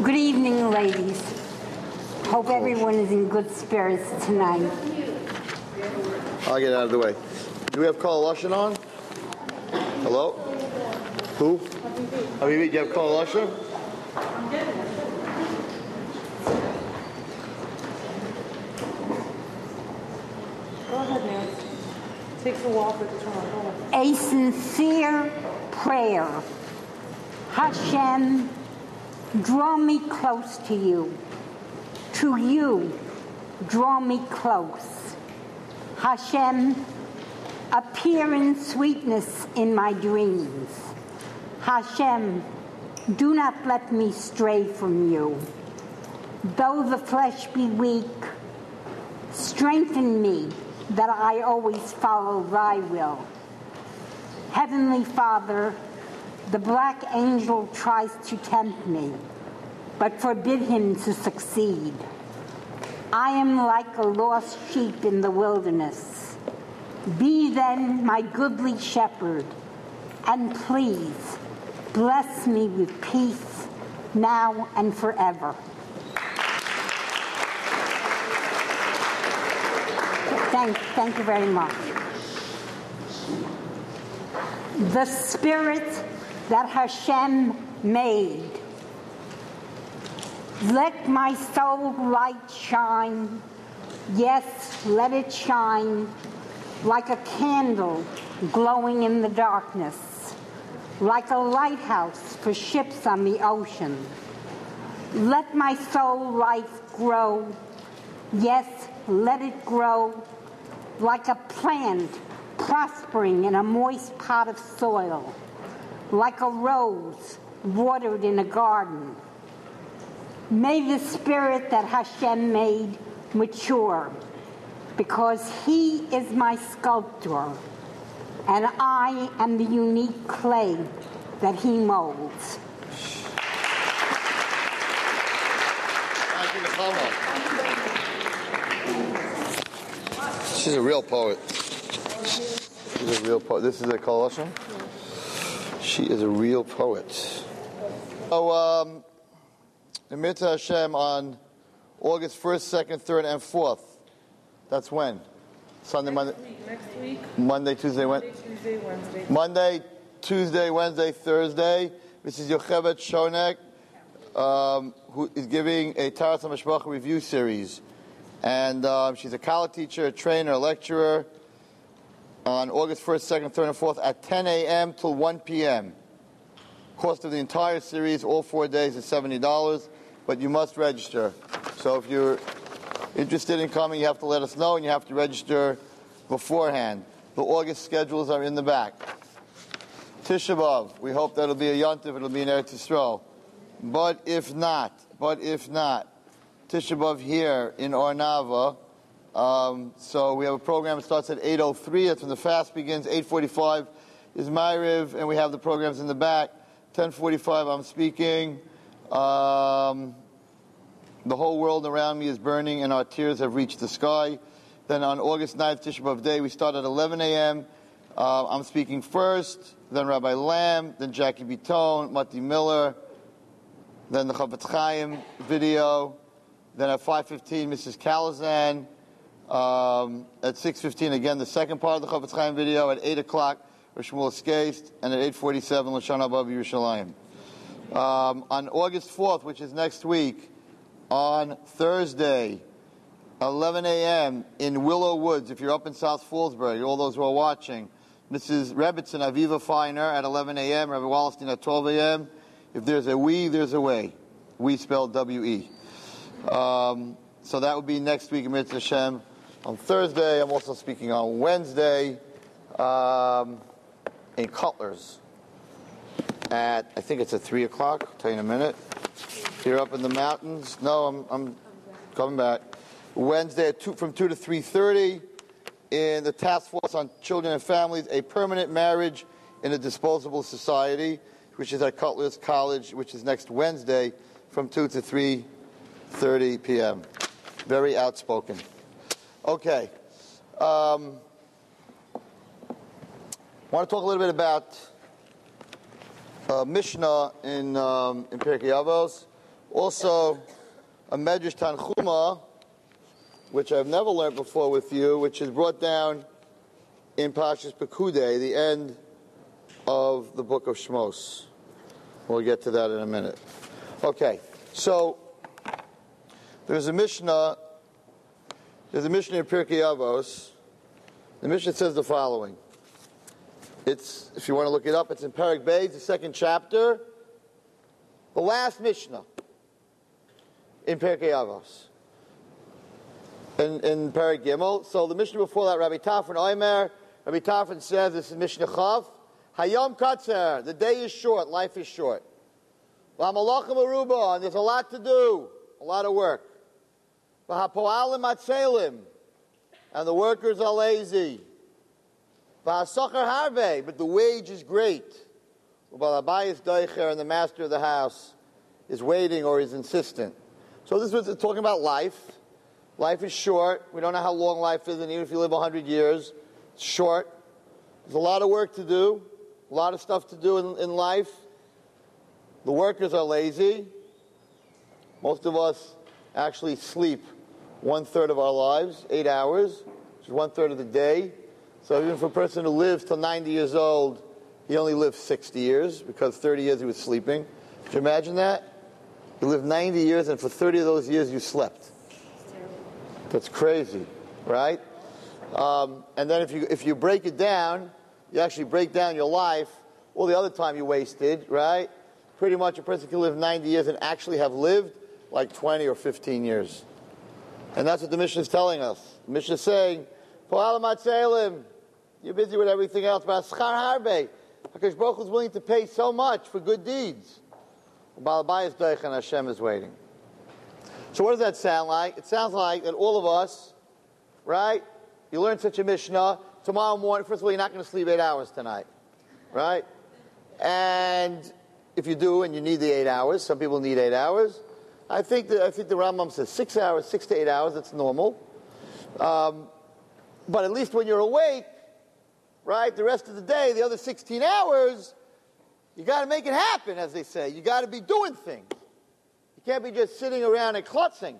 Good evening, ladies. Hope everyone is in good spirits tonight. I'll get out of the way. Do we have Kol Lashon on? Hello? Who? Habibi, do you have Kol Lashon? I'm getting it. Go ahead, Nancy. Takes a while for it to turn on. Go ahead. A sincere prayer. Hashem, draw me close to you. To you, draw me close. Hashem, appear in sweetness in my dreams. Hashem, do not let me stray from you. Though the flesh be weak, strengthen me that I always follow thy will. Heavenly Father, the black angel tries to tempt me, but forbid him to succeed. I am like a lost sheep in the wilderness. Be then my goodly shepherd, and please bless me with peace now and forever. Thank you very much. The spirit that Hashem made. Let my soul light shine. Yes, let it shine like a candle glowing in the darkness, like a lighthouse for ships on the ocean. Let my soul life grow. Yes, let it grow like a plant prospering in a moist pot of soil, like a rose watered in a garden. May the spirit that Hashem made mature, because he is my sculptor, and I am the unique clay that he molds. She's a real poet. She's a real poet. This is a Kol Lashon? She is a real poet. So, the Mitzvah Hashem on August 1st, 2nd, 3rd, and 4th. That's when? Sunday, Next week. Monday, Tuesday, Wednesday. Monday, Tuesday, Wednesday, Thursday. Mrs. Yocheved Shonek, who is giving a Taras HaMashbach review series. And she's a college teacher, a trainer, a lecturer on August 1st, 2nd, 3rd, and 4th at 10 a.m. till 1 p.m. Cost of the entire series, all 4 days, is $70, but you must register. So if you're interested in coming, you have to let us know, and you have to register beforehand. The August schedules are in the back. Tisha B'Av, we hope that'll be a Yontif, it'll be an Eretz Yisrael. But if not, Tisha B'Av here in Ornava. So we have a program that starts at 8:03. That's when the fast begins. 8:45 is Ma'ariv, and we have the programs in the back. 10:45 I'm speaking. The whole world around me is burning, and our tears have reached the sky. Then on August 9th, Tisha B'Av Day, we start at 11 a.m. I'm speaking first, then Rabbi Lamb, then Jackie Bitton, Mati Miller, then the Chafetz Chaim video. Then at 5:15, Mrs. Kalazan. At 6:15, again, the second part of the Chafetz Chaim video. At 8 o'clock, Shmuel Eskeist. And at 8:47, Lashon Haba Yerushalayim. On August 4th, which is next week, on Thursday, 11 a.m. in Willow Woods, if you're up in South Fallsburg, all those who are watching, Mrs. Rebbitzin, Aviva Feiner at 11 a.m., Rabbi Wallerstein at 12 a.m. If there's a we, there's a way. We spelled W-E. So that would be next week in Mitzvah Hashem on Thursday. I'm also speaking on Wednesday in Cutler's at, I think it's at 3 o'clock. I'll tell you in a minute. Here up in the mountains. No, I'm coming back. Wednesday at from 2 to 3:30 in the Task Force on Children and Families, a permanent marriage in a disposable society, which is at Cutler's College, which is next Wednesday from 2 to 3:30 p.m. Very outspoken. Okay. I want to talk a little bit about Mishnah in Pirkei Avos. Also, a Medrash Tanchuma, which I've never learned before with you, which is brought down in Parshas Pekudei, the end of the book of Shmos. We'll get to that in a minute. Okay, so there's a Mishnah in Pirkei Avos. The Mishnah says the following. It's, if you want to look it up, it's in Perek Beis, the second chapter, the last Mishnah in Pirkei Avos. In Perek Gimel. So the Mishnah before that, Rabbi Tarfon Omer, Rabbi Tarfon says, this is Mishnah Chav, Hayom Katzer, the day is short, life is short. V'hamalachim aruba, and there's a lot to do, a lot of work. V'hapoalim atzelim, and the workers are lazy. V'hasachar harve, but the wage is great. V'balabayis doicher, and the master of the house is waiting or is insistent. So this was talking about life. Life is short. We don't know how long life is, and even if you live 100 years, it's short. There's a lot of work to do, a lot of stuff to do in life. The workers are lazy. Most of us actually sleep 1/3 of our lives, 8 hours, which is 1/3 of the day. So even for a person who lives till 90 years old, he only lived 60 years because 30 years he was sleeping. Could you imagine that? You lived 90 years and for 30 of those years you slept. That's crazy, right? And then if you break it down, you actually break down your life, all the other time you wasted, right? Pretty much a person can live 90 years and actually have lived like 20 or 15 years. And that's what the Mishnah is telling us. The Mishnah is saying, you're busy with everything else, but HaKadosh Baruch Hu is willing to pay so much for good deeds. And Hashem is waiting. So what does that sound like? It sounds like that all of us, right? You learn such a Mishnah, tomorrow morning, first of all, you're not going to sleep 8 hours tonight, right? And if you do and you need the 8 hours, some people need 8 hours. I think the Rambam says 6 hours, 6 to 8 hours, that's normal. But at least when you're awake, right, the rest of the day, the other 16 hours, you got to make it happen, as they say. You got to be doing things. You can't be just sitting around and klutzing.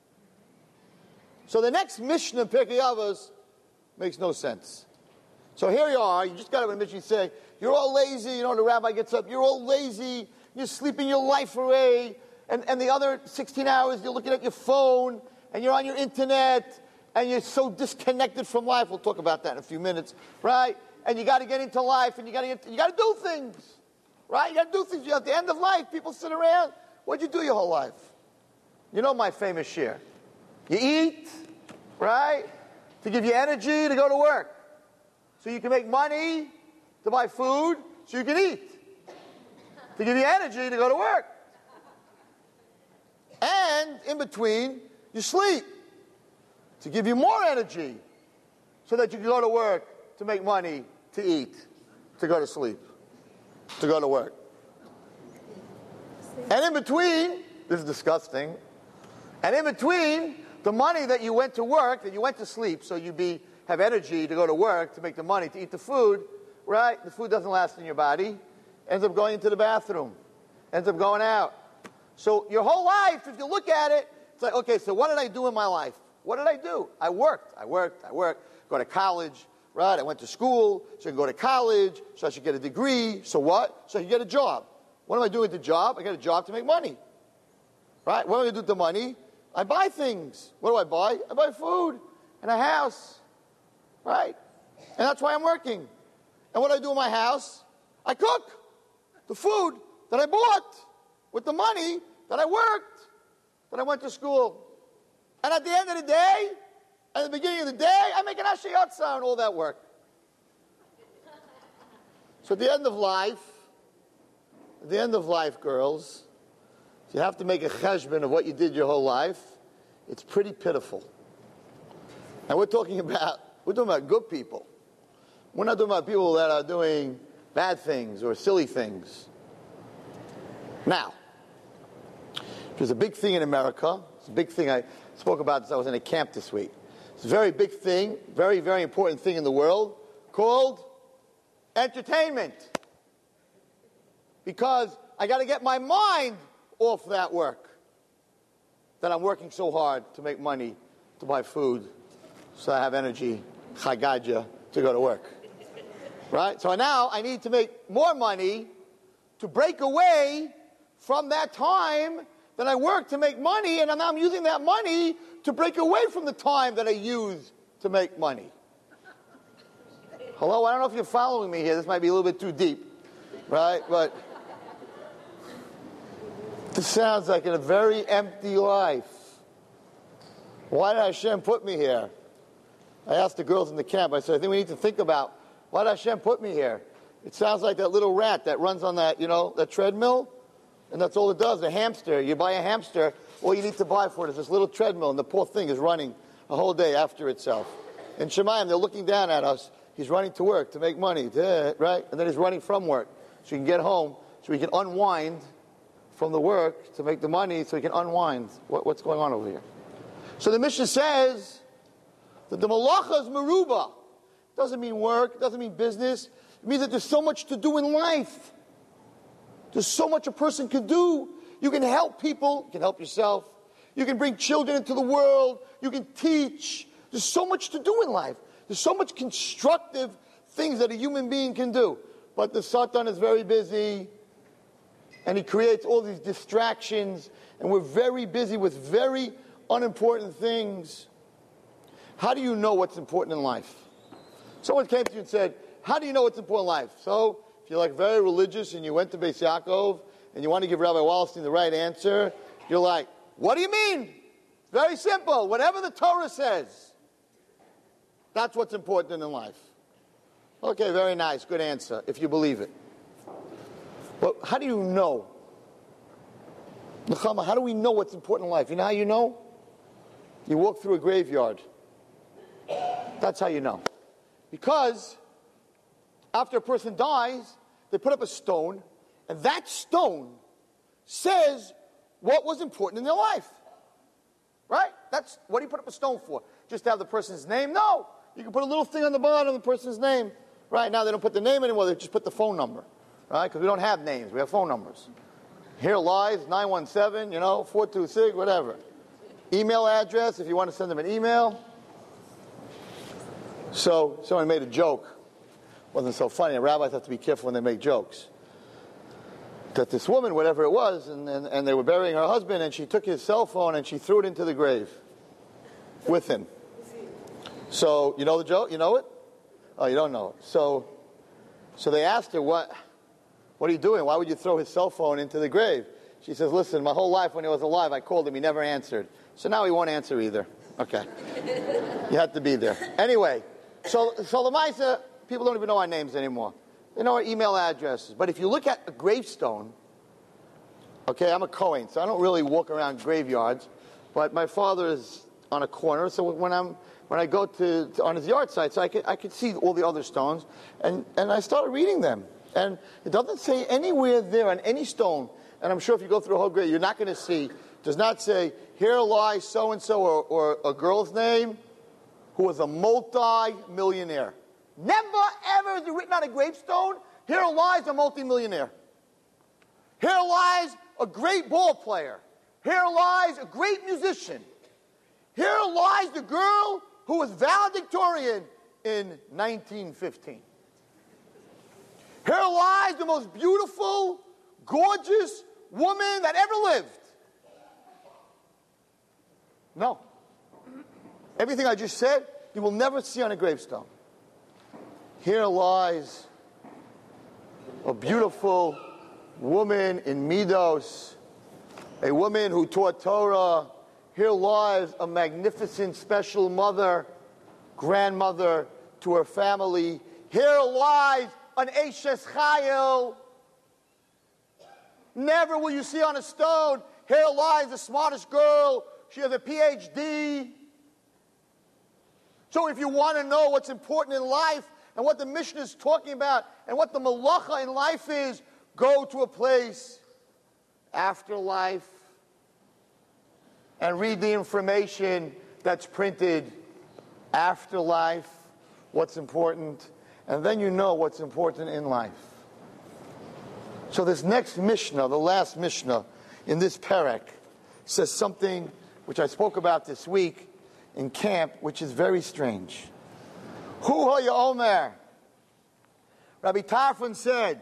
So the next Mishnah in Pirkei Avos makes no sense. So here you are, you just got up in a Mishnah saying, you're all lazy, you know, the rabbi gets up, you're all lazy, you're sleeping your life away, and the other 16 hours you're looking at your phone, and you're on your internet, and you're so disconnected from life. We'll talk about that in a few minutes, right? And you got to get into life, and you got to do things, right? You got to do things. At the end of life, people sit around. What'd you do your whole life? You know my famous share. You eat, right, to give you energy to go to work, so you can make money to buy food, so you can eat, to give you energy to go to work. And in between, you sleep to give you more energy so that you can go to work, to make money, to eat, to go to sleep, to go to work. And in between, this is disgusting, and in between the money that you went to work, that you went to sleep, so you have energy to go to work, to make the money, to eat the food, right? The food doesn't last in your body, ends up going into the bathroom, ends up going out. So your whole life, if you look at it, it's like, okay, so what did I do in my life? What did I do? I worked, go to college, right? I went to school, so I can go to college, so I should get a degree. So what? So I can get a job. What am I doing with the job? I get a job to make money, right? What am I going to do with the money? I buy things. What do I buy? I buy food and a house, right? And that's why I'm working. And what do I do in my house? I cook the food that I bought with the money that I worked, that I went to school. And at the end of the day, at the beginning of the day, I make an ashiyotza on all that work. So at the end of life, girls, you have to make a cheshbon of what you did your whole life. It's pretty pitiful. And we're talking about good people. We're not talking about people that are doing bad things or silly things. Now, there's a big thing in America. It's a big thing. I spoke about this. I was in a camp this week. It's a very big thing, very, very important thing in the world called entertainment. Because I got to get my mind off that work. that I'm working so hard to make money to buy food so I have energy, chagaja, to go to work. Right? So now I need to make more money to break away from that time that I work to make money, and now I'm using that money to break away from the time that I use to make money. Hello? I don't know if you're following me here. This might be a little bit too deep. Right? But this sounds like a very empty life. Why did Hashem put me here? I asked the girls in the camp, I said, I think we need to think about, why did Hashem put me here? It sounds like that little rat that runs on that, that treadmill, and that's all it does, a hamster. You buy a hamster, all you need to buy for it is this little treadmill, and the poor thing is running a whole day after itself. In Shemayim, they're looking down at us. He's running to work to make money, right? And then he's running from work so he can get home, so he can unwind from the work to make the money so he can unwind. What's going on over here? So the Mishnah says that the malacha is meruba. It doesn't mean work. It doesn't mean business. It means that there's so much to do in life. There's so much a person can do. You can help people. You can help yourself. You can bring children into the world. You can teach. There's so much to do in life. There's so much constructive things that a human being can do. But the Satan is very busy. And he creates all these distractions. And we're very busy with very unimportant things. How do you know what's important in life? Someone came to you and said, how do you know what's important in life? So, if you're like very religious and you went to Beis Yaakov and you want to give Rabbi Wallerstein the right answer, you're like, what do you mean? Very simple. Whatever the Torah says, that's what's important in life. Okay, very nice. Good answer, if you believe it. But how do you know? Nechama, how do we know what's important in life? You know how you know? You walk through a graveyard. That's how you know. Because after a person dies, they put up a stone, and that stone says what was important in their life. Right? That's what do you put up a stone for? Just to have the person's name? No. You can put a little thing on the bottom of the person's name. Right? Now they don't put the name anymore, they just put the phone number. Right? Because we don't have names, we have phone numbers. Here lies 917, 426, whatever. Email address, if you want to send them an email. So, someone made a joke. Wasn't so funny. And rabbis have to be careful when they make jokes. That this woman, whatever it was, and they were burying her husband, and she took his cell phone and she threw it into the grave with him. So, you know the joke? You know it? Oh, you don't know it. So they asked her, what are you doing? Why would you throw his cell phone into the grave? She says, listen, my whole life when he was alive, I called him. He never answered. So now he won't answer either. Okay. You have to be there. Anyway, so the Maisa, people don't even know our names anymore. They know our email addresses. But if you look at a gravestone, okay, I'm a Kohen, so I don't really walk around graveyards. But my father is on a corner, so when I go to on his yard site, so I could see all the other stones, and I started reading them. And it doesn't say anywhere there on any stone, and I'm sure if you go through a whole grave, you're not going to see, does not say, here lies so-and-so or a girl's name who was a multi-millionaire. Never, ever is it written on a gravestone, here lies a multi-millionaire. Here lies a great ball player. Here lies a great musician. Here lies the girl who was valedictorian in 1915. Here lies the most beautiful, gorgeous woman that ever lived. No. Everything I just said, you will never see on a gravestone. Here lies a beautiful woman in Midos, a woman who taught Torah. Here lies a magnificent, special mother, grandmother to her family. Here lies an Eshes Chayil. Never will you see on a stone, here lies the smartest girl. She has a PhD. So if you want to know what's important in life and what the Mishnah is talking about and what the malacha in life is, go to a place, afterlife, and read the information that's printed, afterlife, what's important, and then you know what's important in life. So this next Mishnah, the last Mishnah in this parak, says something which I spoke about this week in camp, which is very strange. Hu haya omer. Rabbi Tarfon said,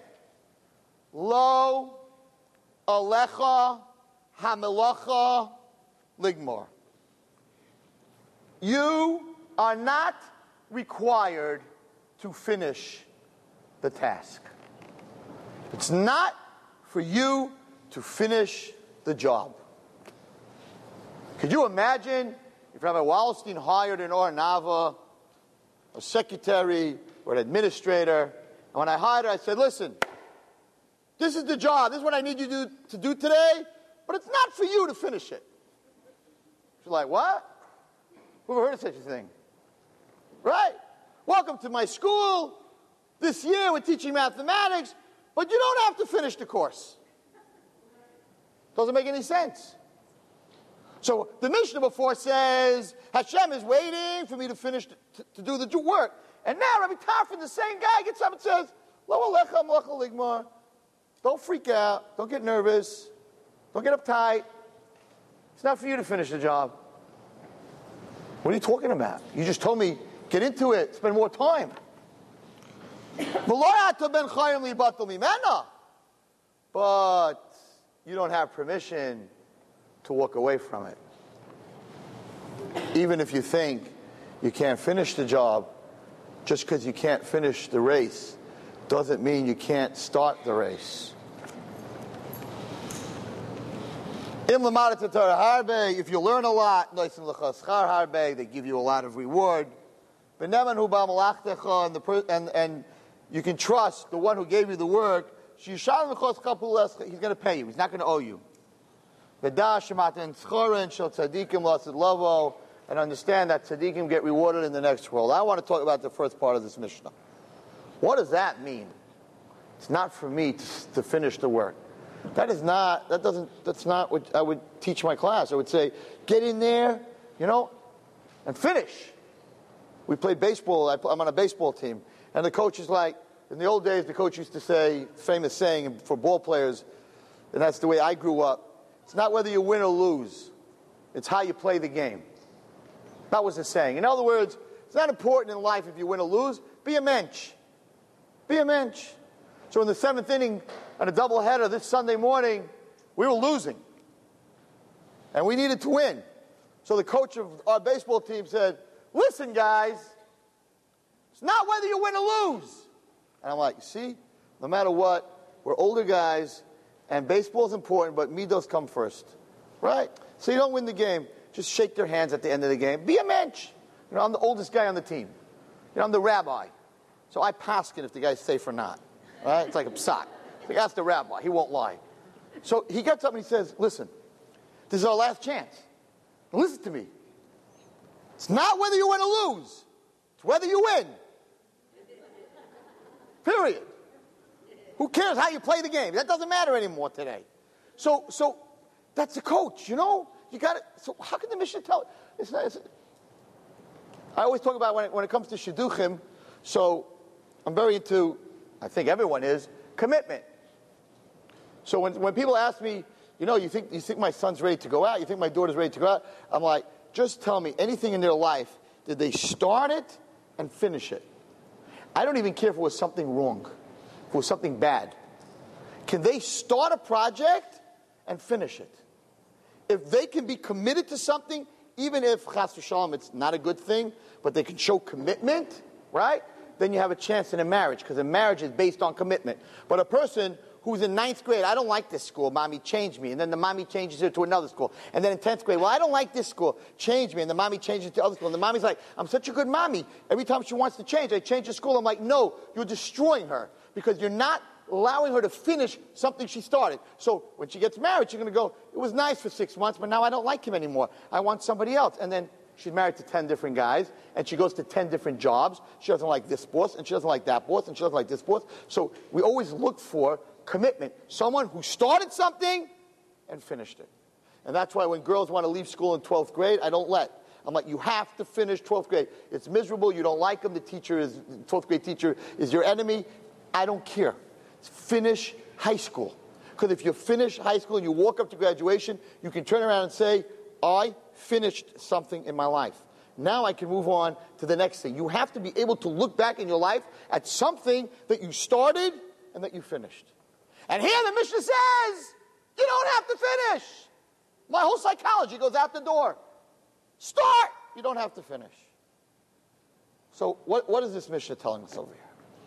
Lo alecha hamelacha ligmor. You are not required to finish the task. It's not for you to finish the job. Could you imagine if Rabbi Wallerstein hired an Or Nava, a secretary, or an administrator, and when I hired her, I said, listen, this is the job, this is what I need you to do today, but it's not for you to finish it. She's like, what? Who ever heard of such a thing? Right? Welcome to my school. This year we're teaching mathematics, but you don't have to finish the course. Doesn't make any sense. So the Mishnah before says, Hashem is waiting for me to finish, to do the work. And now Rabbi Tarfon, the same guy, gets up and says, Lo alecha melacha ligmor. Don't freak out. Don't get nervous. Don't get uptight. It's not for you to finish the job. What are you talking about? You just told me, get into it, spend more time. But you don't have permission to walk away from it. Even if you think you can't finish the job, just because you can't finish the race doesn't mean you can't start the race. If you learn a lot, they give you a lot of reward. And you can trust the one who gave you the work. He's going to pay you. He's not going to owe you. And understand that tzaddikim get rewarded in the next world. I want to talk about the first part of this Mishnah. What does that mean? It's not for me to finish the work. That's not what I would teach my class. I would say, get in there, and finish. We played baseball. I'm on a baseball team. And the coach is like, in the old days, the coach used to say, famous saying for ball players, and that's the way I grew up, it's not whether you win or lose. It's how you play the game. That was the saying. In other words, it's not important in life if you win or lose. Be a mensch. Be a mensch. So in the 7th inning, on a doubleheader this Sunday morning, we were losing. And we needed to win. So the coach of our baseball team said, listen, guys, it's not whether you win or lose. And I'm like, see, no matter what, we're older guys, and baseball's important, but midos come first. Right? So you don't win the game. Just shake their hands at the end of the game. Be a mensch. I'm the oldest guy on the team. I'm the rabbi. So I paskin if the guy's safe or not. Right? It's like a psak. Like, ask the rabbi. He won't lie. So he gets up and he says, listen, this is our last chance. Now listen to me. It's not whether you win or lose. It's whether you win. Period. Who cares how you play the game? That doesn't matter anymore today. So that's the coach, You got it. So how can the Mishnah tell it? I always talk about when it comes to shidduchim. So I'm very into, I think everyone is, commitment. So when people ask me, you think my son's ready to go out? You think my daughter's ready to go out? I'm like, just tell me anything in their life. Did they start it and finish it? I don't even care if it was something wrong, if it was something bad. Can they start a project and finish it? If they can be committed to something, even if chas v'shalom it's not a good thing, but they can show commitment, right? Then you have a chance in a marriage, because a marriage is based on commitment. But a person who's in 9th grade, I don't like this school, mommy, change me. And then the mommy changes her to another school. And then in 10th grade, well, I don't like this school, change me. And the mommy changes to other school. And the mommy's like, I'm such a good mommy. Every time she wants to change, I change the school. I'm like, no, you're destroying her, because you're not allowing her to finish something she started. So when she gets married, she's going to go, it was nice for 6 months, but now I don't like him anymore. I want somebody else. And then she's married to 10 different guys, and she goes to 10 different jobs. She doesn't like this boss, and she doesn't like that boss, and she doesn't like this boss. So we always look for commitment. Someone who started something and finished it. And that's why when girls want to leave school in 12th grade, I don't let. I'm like, you have to finish 12th grade. It's miserable. You don't like them. The 12th grade teacher is your enemy. I don't care. Finish high school. Because if you finish high school and you walk up to graduation, you can turn around and say, I finished something in my life. Now I can move on to the next thing. You have to be able to look back in your life at something that you started and that you finished. And here the Mishnah says, you don't have to finish. My whole psychology goes out the door. Start. You don't have to finish. So what is this Mishnah telling us over here?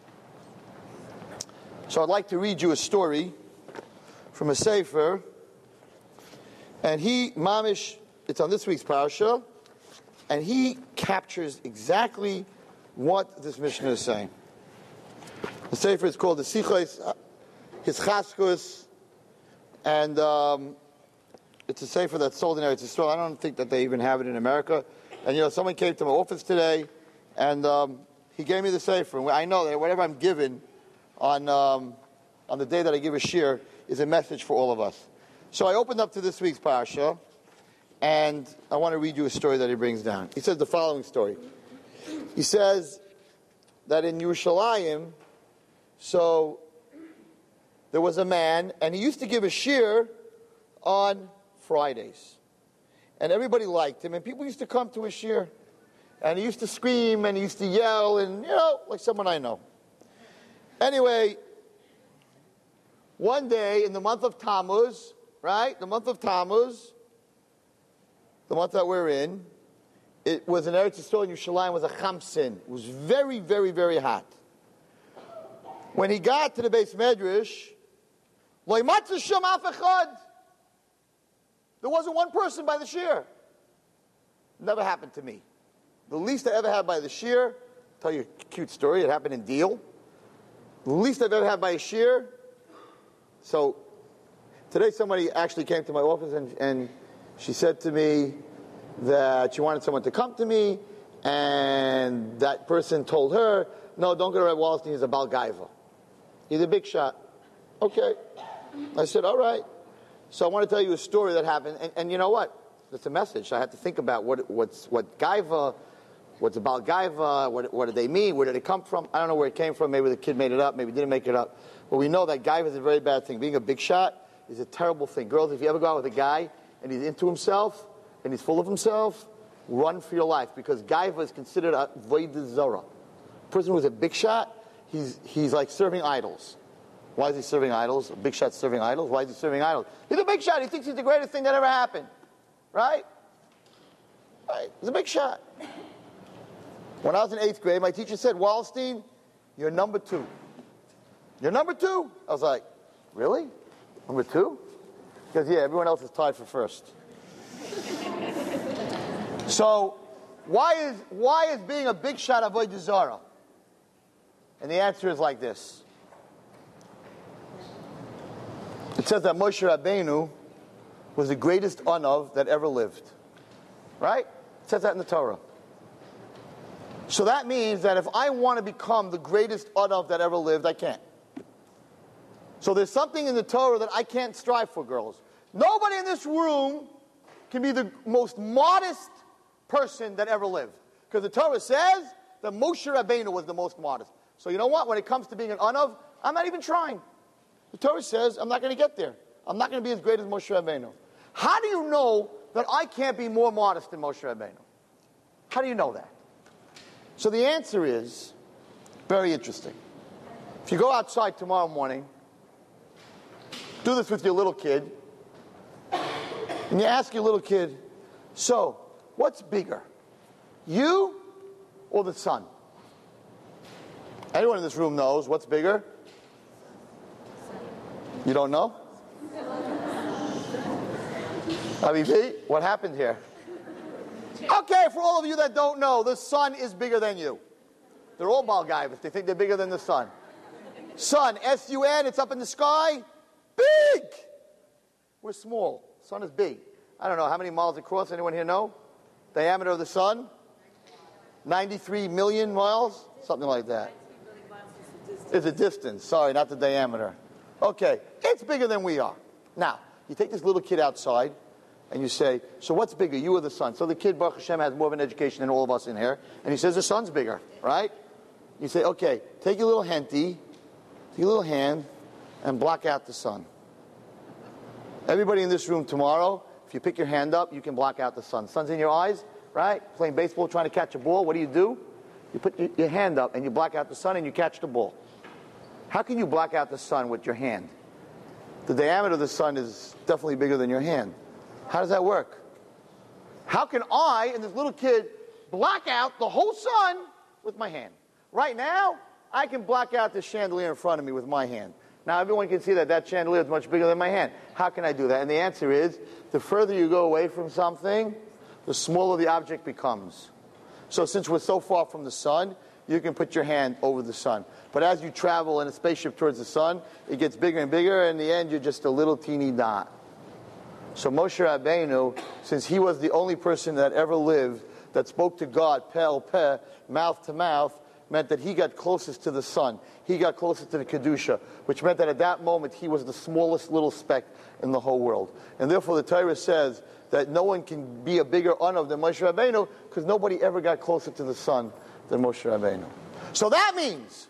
So I'd like to read you a story from a sefer. And Mamish, it's on this week's parasha, and he captures exactly what this Mishnah is saying. The sefer is called the Sichos Hischaskus, and it's a sefer that's sold in Eretz Yisrael. I don't think that they even have it in America. And someone came to my office today, and he gave me the sefer. And I know that whatever I'm given on the day that I give a shir is a message for all of us. So I opened up to this week's parasha, and I want to read you a story that he brings down. He says the following story. He says that in Yerushalayim, so there was a man, and he used to give a shir on Fridays. And everybody liked him, and people used to come to his shir. And he used to scream, and he used to yell, and, like someone I know. Anyway, one day in the month of Tammuz, right? The month of Tammuz, the month that we're in, it was in Eretz Yisrael and Yerushalayim was a chamsin. It was very, very, very hot. When he got to the Beis Medrash, lo yimatzu sham af echad. There wasn't one person by the shir. Never happened to me. The least I ever had by the shir, I'll tell you a cute story, it happened in Deal. The least I've ever had by a shir. So today somebody actually came to my office and she said to me that she wanted someone to come to me, and that person told her, no, don't go to Reb Wallerstein, he's a Baal Gaiva. He's a big shot. Okay. I said, all right. So I want to tell you a story that happened, and you know what? It's a message. I had to think about what Gaiva, what's a Baal Gaiva, what did they mean, where did it come from? I don't know where it came from. Maybe the kid made it up, maybe didn't make it up. But we know that Gaiva is a very bad thing. Being a big shot is a terrible thing. Girls, if you ever go out with a guy and he's into himself and he's full of himself, run for your life, because Gaiva is considered a Vodah Zara. A person who's a big shot, he's like serving idols. Why is he serving idols? A big shot's serving idols? Why is he serving idols? He's a big shot. He thinks he's the greatest thing that ever happened. Right? Right. He's a big shot. When I was in 8th grade, my teacher said, Wallerstein, you're number 2. You're number 2? I was like, really? Number 2? Because, yeah, everyone else is tied for first. So, why is being a big shot avodah zara? And the answer is like this. It says that Moshe Rabbeinu was the greatest Anav that ever lived. Right? It says that in the Torah. So that means that if I want to become the greatest Anav that ever lived, I can't. So there's something in the Torah that I can't strive for, girls. Nobody in this room can be the most modest person that ever lived. Because the Torah says that Moshe Rabbeinu was the most modest. So you know what? When it comes to being an Anav, I'm not even trying. The Torah says I'm not going to get there. I'm not going to be as great as Moshe Rabbeinu. How do you know that I can't be more modest than Moshe Rabbeinu? How do you know that? So the answer is very interesting. If you go outside tomorrow morning, do this with your little kid, and you ask your little kid, so, what's bigger, you or the sun? Anyone in this room knows what's bigger? You don't know? Habibi, what happened here? Okay, for all of you that don't know, the sun is bigger than you. They're all Baal Gaivas. They think they're bigger than the sun. Sun, S-U-N, it's up in the sky. Big! We're small. Sun is big. I don't know, how many miles across? Anyone here know? Diameter of the sun? 93 million miles? Something like that. It's a distance. Sorry, not the diameter. Okay, it's bigger than we are. Now, you take this little kid outside, and you say, so what's bigger, you or the sun? So the kid, Baruch Hashem, has more of an education than all of us in here, and he says the sun's bigger, right? You say, okay, take your little henty, take your little hand, and block out the sun. Everybody in this room tomorrow, if you pick your hand up, you can block out the sun. Sun's in your eyes, right? Playing baseball, trying to catch a ball, what do? You put your hand up and you block out the sun and you catch the ball. How can you block out the sun with your hand? The diameter of the sun is definitely bigger than your hand. How does that work? How can I and this little kid block out the whole sun with my hand? Right now, I can block out this chandelier in front of me with my hand. Now, everyone can see that chandelier is much bigger than my hand. How can I do that? And the answer is, the further you go away from something, the smaller the object becomes. So since we're so far from the sun, you can put your hand over the sun. But as you travel in a spaceship towards the sun, it gets bigger and bigger, and in the end, you're just a little teeny dot. So Moshe Rabbeinu, since he was the only person that ever lived that spoke to God, peh el peh, mouth to mouth, meant that he got closest to the sun. He got closest to the Kedusha, which meant that at that moment, he was the smallest little speck in the whole world. And therefore, the Torah says that no one can be a bigger honor than Moshe Rabbeinu, because nobody ever got closer to the sun than Moshe Rabbeinu. So that means,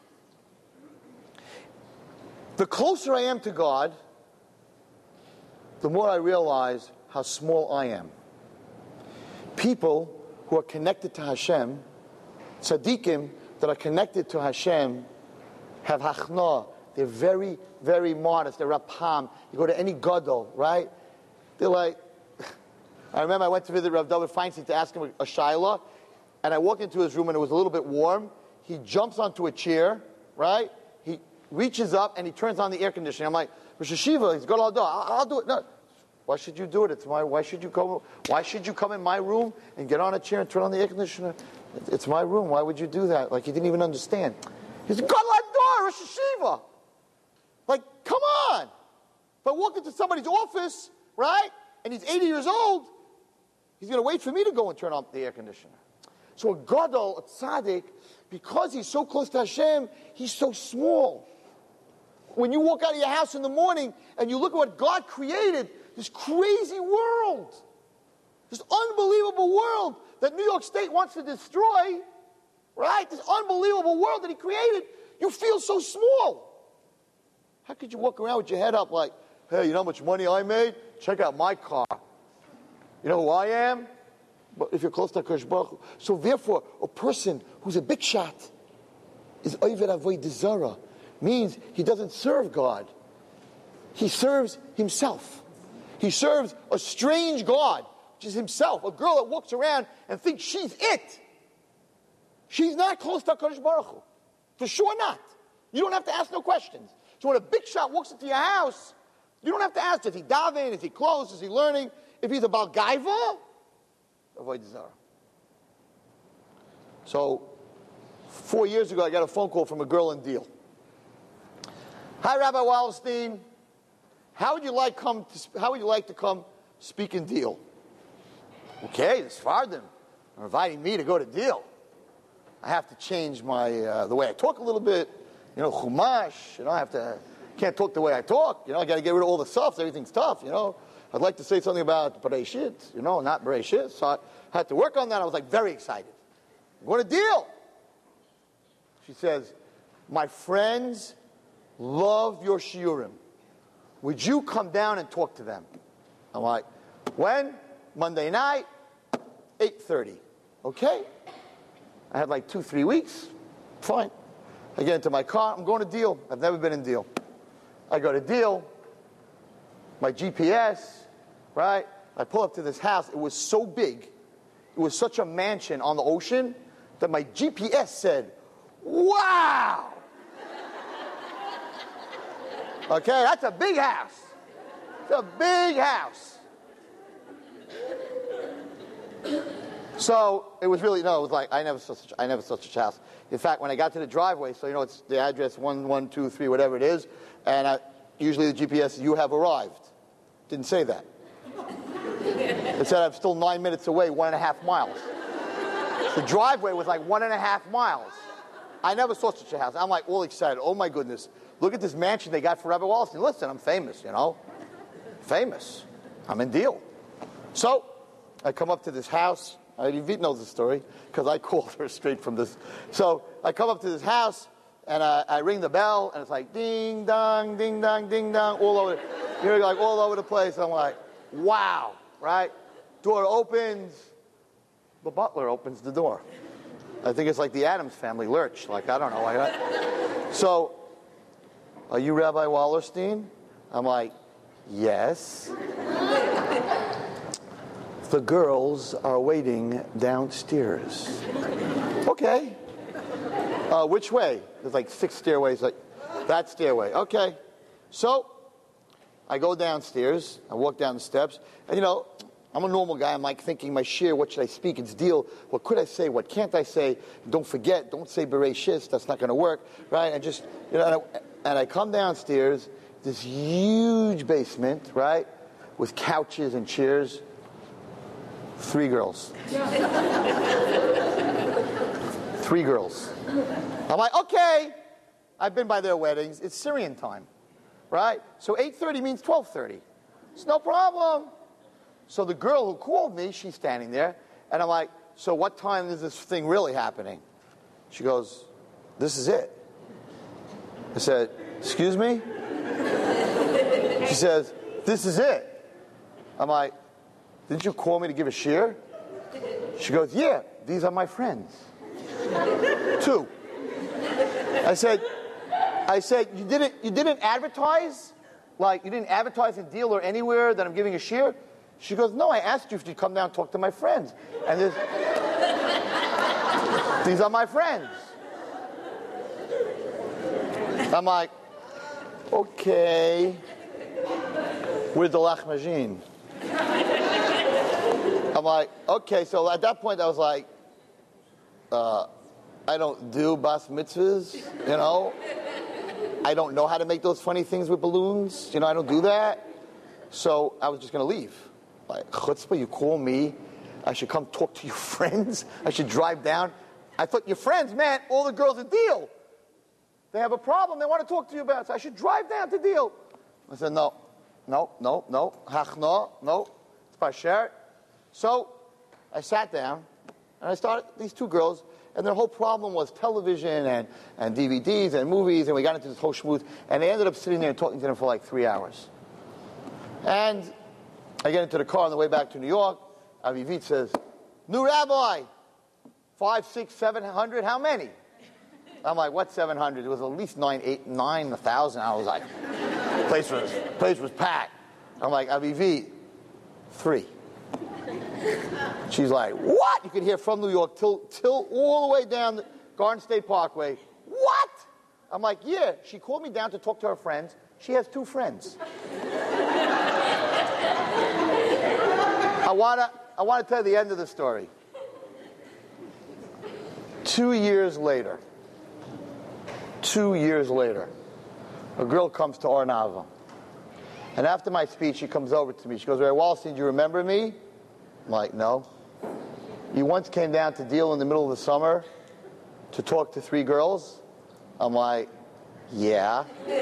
the closer I am to God, the more I realize how small I am. People who are connected to Hashem, tzaddikim that are connected to Hashem, have hachna. They're very, very modest. They're rapam. You go to any gadol, right? They're like, I remember I went to visit Rav David Feinstein to ask him a shayla, and I walked into his room and it was a little bit warm. He jumps onto a chair, right? He reaches up and he turns on the air conditioning. I'm like, Rosh Hashiva, he's got all do. I'll do it. No. Why should you do it? Why should you come in my room and get on a chair and turn on the air conditioner? It's my room. Why would you do that? Like, he didn't even understand. He said, God, Rosh Hashiva. Like, come on. If I walk into somebody's office, right, and he's 80 years old, he's going to wait for me to go and turn on the air conditioner. So a gadol, a tzaddik, because he's so close to Hashem, he's so small. When you walk out of your house in the morning and you look at what God created, this crazy world, this unbelievable world that New York State wants to destroy, right? This unbelievable world that he created, you feel so small. How could you walk around with your head up like, hey, you know how much money I made? Check out my car. You know who I am? But if you're close to HaKadosh Baruch Hu. So therefore, a person who's a big shot is Oved Avodah Zarah. Means he doesn't serve God. He serves himself. He serves a strange God, which is himself. A girl that walks around and thinks she's it. She's not close to HaKadosh Baruch Hu. For sure not. You don't have to ask no questions. So when a big shot walks into your house, you don't have to ask, is he davening, is he close, is he learning? If he's a Baal Gaiva, avoid Zarah. So 4 years ago, I got a phone call from a girl in Deal. Hi, Rabbi Wallerstein. How would you like to come speak in Deal? Okay, the Sephardim are inviting me to go to Deal. I have to change my the way I talk a little bit. You know, Chumash. You know, can't talk the way I talk. You know, I got to get rid of all the stuff. Everything's tough. You know, I'd like to say something about Bereshit. You know, not Bereshit. So I had to work on that. I was like very excited. I'm going to Deal. She says, my friends love your shiurim. Would you come down and talk to them? I'm like, when? Monday night, 8:30. Okay. I had like 2-3 weeks. Fine. I get into my car. I'm going to Deal. I've never been in Deal. I go to Deal. My GPS, right? I pull up to this house. It was so big. It was such a mansion on the ocean that my GPS said, wow. Okay, that's a big house. It's a big house. So it was really, no, it was like, I never saw such a house. In fact, when I got to the driveway, so you know, it's the address 1123, whatever it is, and usually the GPS, you have arrived. Didn't say that. It said I'm still 9 minutes away, 1.5 miles. The driveway was like 1.5 miles. I never saw such a house. I'm like all excited. Oh my goodness. Look at this mansion they got for Rabbi Wallerstein. Listen, I'm famous, you know. Famous. I'm in Deal. So, I come up to this house. Yvette knows the story, because I called her straight from this. So, I come up to this house, and I ring the bell, and it's like ding, dong, ding, dong, all over. You're like all over the place. I'm like, wow. right? Door opens. The butler opens the door. I think it's like the Addams Family, Lurch. Like, I don't know. So, are you Rabbi Wallerstein? I'm like, yes. The girls are waiting downstairs. Okay. Which way? There's like 6 stairways. Like that stairway. Okay. So, I go downstairs. I walk down the steps. And, I'm a normal guy. I'm like thinking my shir, what should I speak? It's deal. What could I say? What can't I say? Don't forget. Don't say bereshis. That's not going to work. Right? And just, and I come downstairs, this huge basement, right? With couches and chairs. 3 girls. 3 girls. I'm like, okay. I've been by their weddings. It's Syrian time, right? So 8:30 means 12:30. It's no problem. So the girl who called me, she's standing there, and I'm like, so what time is this thing really happening? She goes, this is it. I said, excuse me? She says, this is it. I'm like, didn't you call me to give a shir? She goes, yeah, these are my friends. 2. I said, you didn't advertise? Like, you didn't advertise in Deal or anywhere that I'm giving a shir? She goes, no, I asked you if you'd come down and talk to my friends. And these are my friends. I'm like, okay. Where's the lachmajin? I'm like, okay. So at that point, I was like, I don't do bas mitzvahs, I don't know how to make those funny things with balloons. I don't do that. So I was just going to leave. Like, chutzpah, you call me. I should come talk to your friends. I should drive down. I thought your friends meant all the girls at Deal. They have a problem they want to talk to you about. So I should drive down to Deal. I said, no. Hachno, no. It's pasher. So I sat down, and I started, these 2 girls, and their whole problem was television and DVDs and movies, and we got into this whole schmooze, and I ended up sitting there and talking to them for like 3 hours. And I get into the car on the way back to New York. Avivit says, new rabbi, 500, 600, 700, how many? I'm like, what 700? It was at least 9,000. I was like, place was packed. I'm like, Avivit, 3. She's like, what? You could hear from New York till all the way down the Garden State Parkway. What? I'm like, yeah. She called me down to talk to her friends. She has 2 friends. I want to tell you the end of the story. 2 years later, a girl comes to Ornava. And after my speech, she comes over to me. She goes, Ray Wallerstein, do you remember me? I'm like, no. You once came down to Deal in the middle of the summer to talk to 3 girls? I'm like, yeah.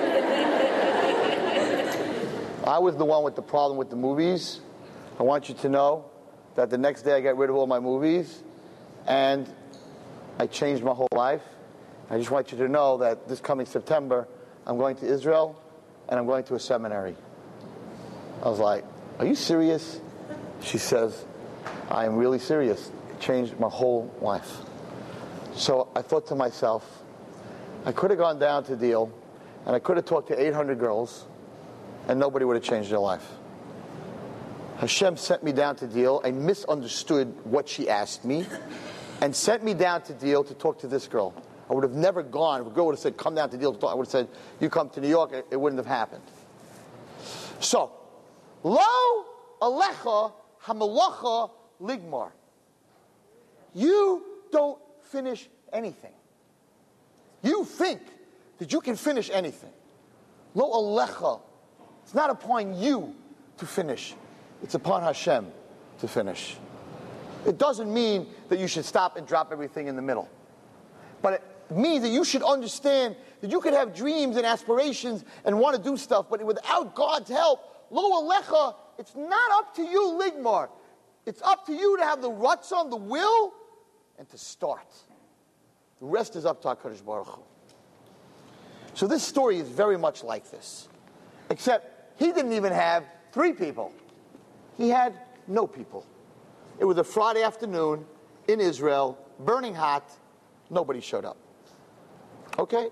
I was the one with the problem with the movies. I want you to know that the next day I got rid of all my movies and I changed my whole life. I just want you to know that this coming September, I'm going to Israel and I'm going to a seminary. I was like, are you serious? She says, I am really serious. It changed my whole life. So I thought to myself, I could have gone down to Deal and I could have talked to 800 girls and nobody would have changed their life. Hashem sent me down to Deal. I misunderstood what she asked me and sent me down to Deal to talk to this girl. I would have never gone. If a girl would have said, come down to Deal to talk, I would have said, you come to New York. It wouldn't have happened. So, lo alecha hamalacha ligmar. You don't finish anything. You think that you can finish anything. Lo alecha. It's not upon you to finish. It's upon Hashem to finish. It doesn't mean that you should stop and drop everything in the middle. But it means that you should understand that you could have dreams and aspirations and want to do stuff, but without God's help, lo alecha, it's not up to you, ligmar. It's up to you to have the ratzon, the will, and to start. The rest is up to HaKadosh Baruch Hu. So this story is very much like this. Except he didn't even have 3 people. He had No people. It was a Friday afternoon in Israel, burning hot. Nobody showed up. Okay?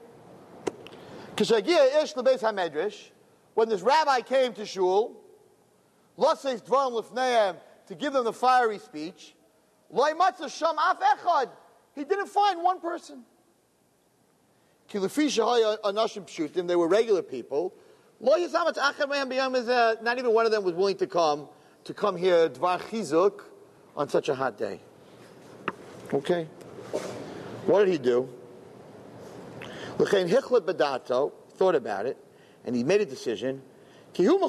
When this rabbi came to shul, to give them the fiery speech, he didn't find one person. They were regular people. Not even one of them was willing to come here, Dvar Chizuk, on such a hot day. Okay? What did he do? Thought about it, and he made a decision. He has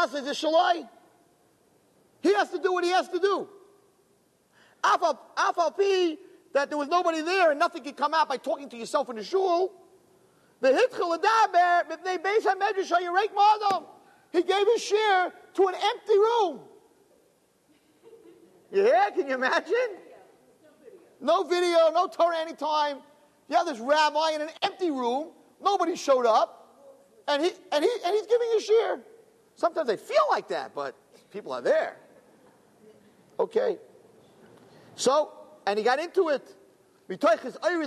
to do what he has to do. Afal that there was nobody there and nothing could come out by talking to yourself in the shul. He gave his share to an empty room. Yeah, can you imagine? No video, no Torah anytime. Yeah, this rabbi in an empty room. Nobody showed up, and he's giving his share. Sometimes they feel like that, but people are there. Okay. So, and he got into it. He spoke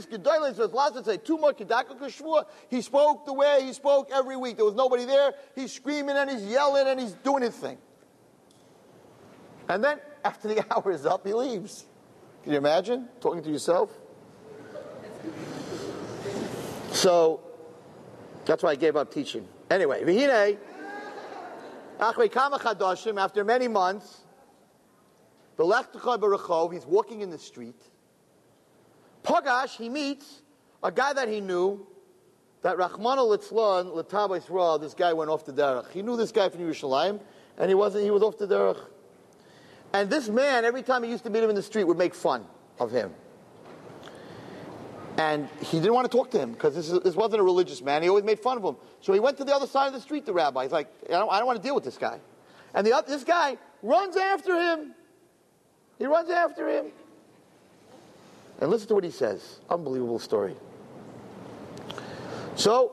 the way he spoke every week. There was nobody there. He's screaming and he's yelling and he's doing his thing. And then, after the hour is up, he leaves. Can you imagine talking to yourself? So, that's why I gave up teaching. Anyway, after many months, he's walking in the street. Pagash, he meets a guy that he knew, that Rachmana Litzlan, L'Tabais Ra, this guy went off the derech. He knew this guy from Yerushalayim, and he was off the derech. And this man, every time he used to meet him in the street, would make fun of him. And he didn't want to talk to him, because this wasn't a religious man. He always made fun of him. So he went to the other side of the street, the rabbi. He's like, I don't want to deal with this guy. And this guy runs after him. He runs after him. And listen to what he says. Unbelievable story. So,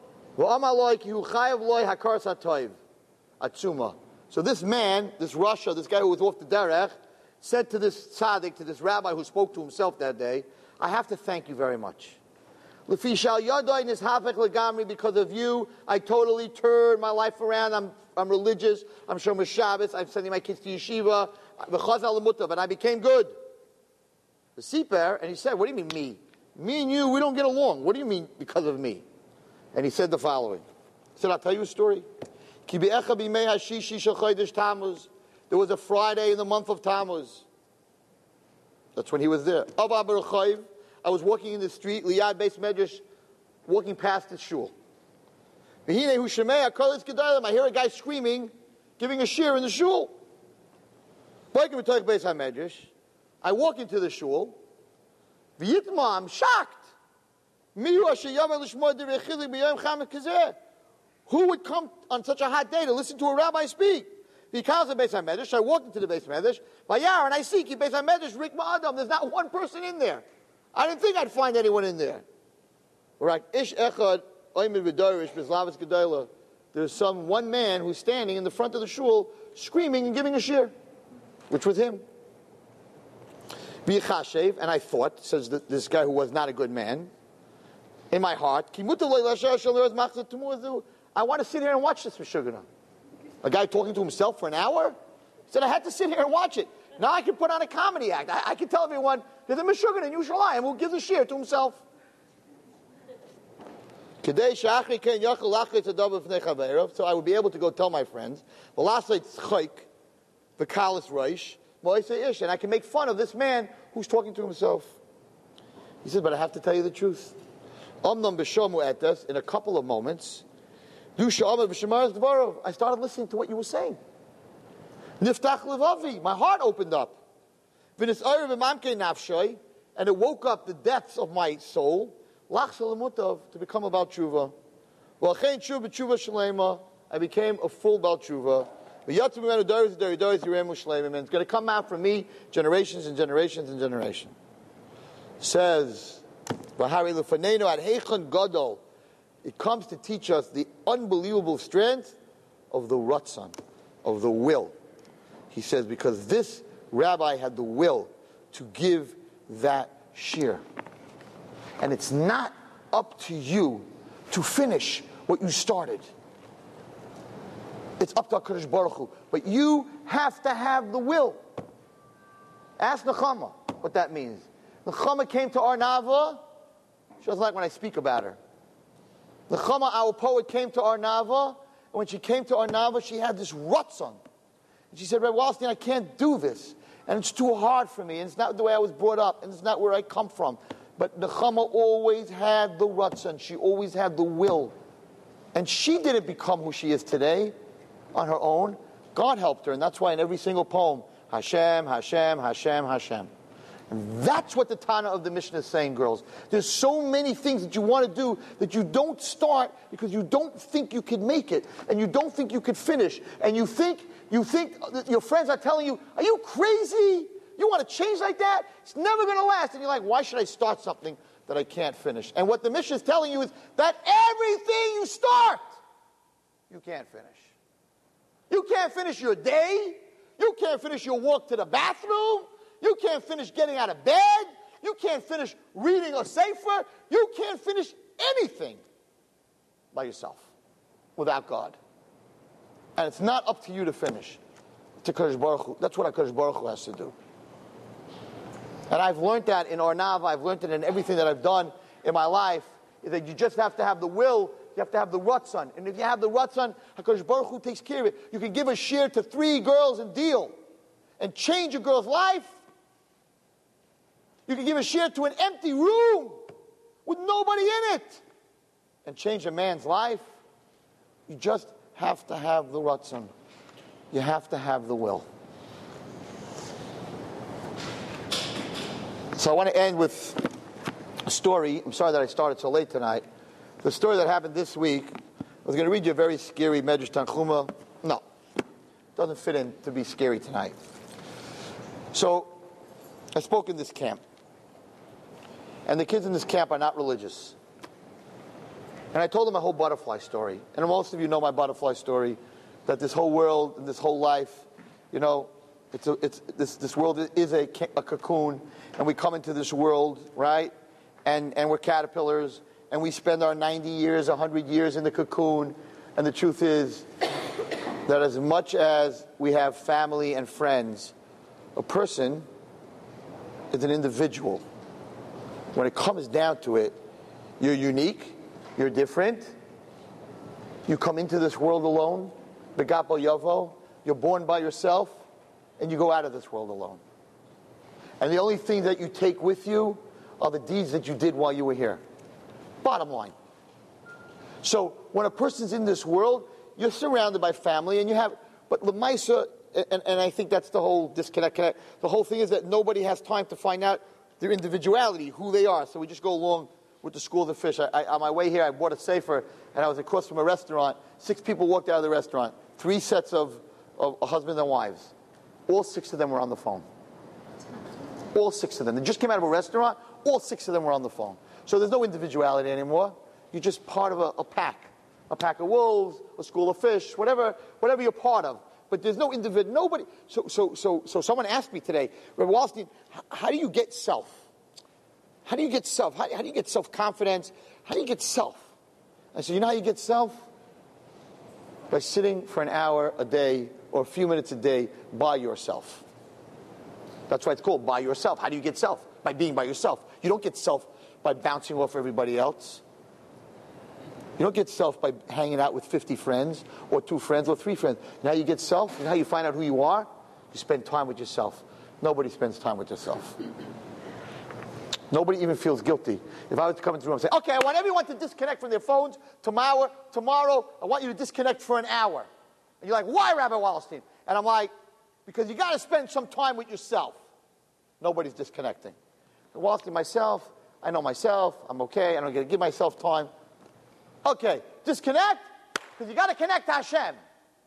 so this man, this Russia, this guy who was off the derech, said to this tzaddik, to this rabbi who spoke to himself that day, I have to thank you very much. Because of you, I totally turned my life around. I'm religious. I'm Shomer Shabbos. I'm sending my kids to yeshiva. And I became good. The Siper, and he said, what do you mean me? Me and you, we don't get along. What do you mean because of me? And he said the following. He said, I'll tell you a story. There was a Friday in the month of Tammuz. That's when he was there. I was walking in the street, Liyad Beis Medrash, walking past the shul. I hear a guy screaming, giving a shir in the shul. I walk into the shul. I'm shocked. Who would come on such a hot day to listen to a rabbi speak? I walked into the Beis Medrash, and I see Beis Medrash, Rik Ma'adam. There's not one person in there. I didn't think I'd find anyone in there. There's one man who's standing in the front of the shul, screaming and giving a shir, which was him. And I thought, says this guy who was not a good man, in my heart, I want to sit here and watch this Meshugana. A guy talking to himself for an hour? He said, I had to sit here and watch it. Now I can put on a comedy act. I can tell everyone, there's a Meshugana in Yerushalayim who gives a shir to himself. So I would be able to go tell my friends, and I can make fun of this man who's talking to himself. He said, but I have to tell you the truth. In a couple of moments, I started listening to what you were saying. My heart opened up. And it woke up the depths of my soul to become a Baal Tshuva. I became a full Baal Tshuva. And it's going to come out from me generations and generations and generations. Says, it comes to teach us the unbelievable strength of the Ratzon, of the will. He says, because this rabbi had the will to give that shir. And it's not up to you to finish what you started. It's up to HaKadosh Baruch Hu. But you have to have the will. Ask Nechama what that means. Nechama came to Arnava. She doesn't like when I speak about her. Nechama, our poet, came to Arnava. And when she came to Arnava, she had this rutzon. And she said, Rebbe Wallerstein, I can't do this. And it's too hard for me. And it's not the way I was brought up. And it's not where I come from. But Nechama always had the rutzon. She always had the will. And she didn't become who she is today on her own. God helped her. And that's why in every single poem, Hashem, Hashem, Hashem, Hashem. And that's what the Tana of the Mishnah is saying, girls. There's so many things that you want to do that you don't start because you don't think you could make it. And you don't think you could finish. And you think that your friends are telling you, are you crazy? You want to change like that? It's never going to last. And you're like, why should I start something that I can't finish? And what the Mishnah is telling you is that everything you start, you can't finish. You can't finish your day. You can't finish your walk to the bathroom. You can't finish getting out of bed. You can't finish reading a sefer. You can't finish anything by yourself without God. And it's not up to you to finish. It's HaKadosh Baruch Hu. That's what HaKadosh Baruch Hu has to do. And I've learned that in Arnava. I've learned it in everything that I've done in my life, is that you just have to have the will. You have to have the rutzon. And if you have the rutzon, HaKadosh Baruch Hu takes care of it. You can give a shir to 3 girls and deal. And change a girl's life. You can give a shir to an empty room with nobody in it. And change a man's life. You just have to have the rutzon. You have to have the will. So I want to end with a story. I'm sorry that I started so late tonight. The story that happened this week. I was going to read you a very scary Medrash Tanchuma. No, it doesn't fit in to be scary tonight. So I spoke in this camp. And the kids in this camp are not religious. And I told them my whole butterfly story. And most of you know my butterfly story, that this whole world and this whole life, you know, this world is a cocoon. And we come into this world, right? And we're caterpillars. And we spend our 90 years, 100 years in the cocoon. And the truth is that as much as we have family and friends, a person is an individual. When it comes down to it, you're unique, you're different. You come into this world alone, begat bo yavo, you're born by yourself, and you go out of this world alone. And the only thing that you take with you are the deeds that you did while you were here. Bottom line. So when a person's in this world, you're surrounded by family, and you have, but l'maisa, and I think that's the whole disconnect. The whole thing is that nobody has time to find out their individuality, who they are. So we just go along with the school of the fish. On my way here, I bought a sefer, and I was across from a restaurant. 6 people walked out of the restaurant. 3 sets of husbands and wives. All 6 of them were on the phone. All 6 of them. They just came out of a restaurant. All 6 of them were on the phone. So there's no individuality anymore. You're just part of a pack. A pack of wolves, a school of fish, whatever you're part of. But there's no individual, nobody. So someone asked me today, Rebbe Wallerstein, how do you get self? How do you get self? How do you get self-confidence? How do you get self? I said, you know how you get self? By sitting for an hour a day or a few minutes a day by yourself. That's why it's called by yourself. How do you get self? By being by yourself. You don't get self by bouncing off everybody else. You don't get self by hanging out with 50 friends or 2 friends or 3 friends. Now you get self, and how you find out who you are, you spend time with yourself. Nobody spends time with yourself. Nobody even feels guilty. If I was to come into the room and say, okay, I want everyone to disconnect from their phones tomorrow, I want you to disconnect for an hour. And you're like, why, Rabbi Wallerstein? And I'm like, because you got to spend some time with yourself. Nobody's disconnecting. And Wallerstein, myself, I know myself, I'm okay, I don't got to give myself time. Okay, disconnect, because you got to connect to Hashem.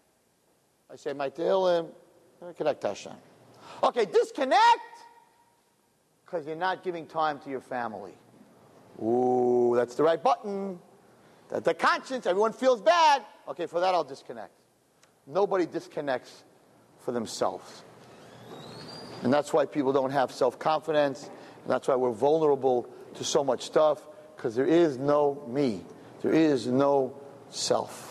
I say, my Tehillim, connect to Hashem. Okay, disconnect, because you're not giving time to your family. Ooh, that's the right button. That's the conscience, everyone feels bad. Okay, for that I'll disconnect. Nobody disconnects for themselves. And that's why people don't have self-confidence, and that's why we're vulnerable to so much stuff, because there is no me. There is no self.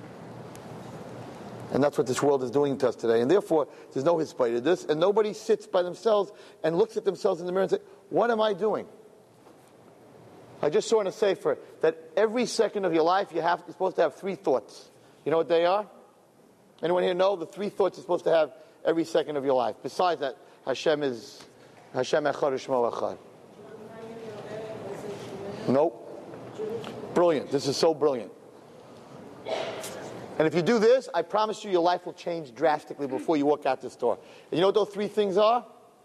And that's what this world is doing to us today. And therefore, there's no hispite of this, and nobody sits by themselves and looks at themselves in the mirror and says, what am I doing? I just saw in a sefer that every second of your life you're supposed to have 3 thoughts. You know what they are? Anyone here know the 3 thoughts you're supposed to have every second of your life? Besides that, Hashem Echad Shmo Echad. Nope. Brilliant. This is so brilliant. And if you do this, I promise you your life will change drastically before you walk out this door. And you know what those 3 things are?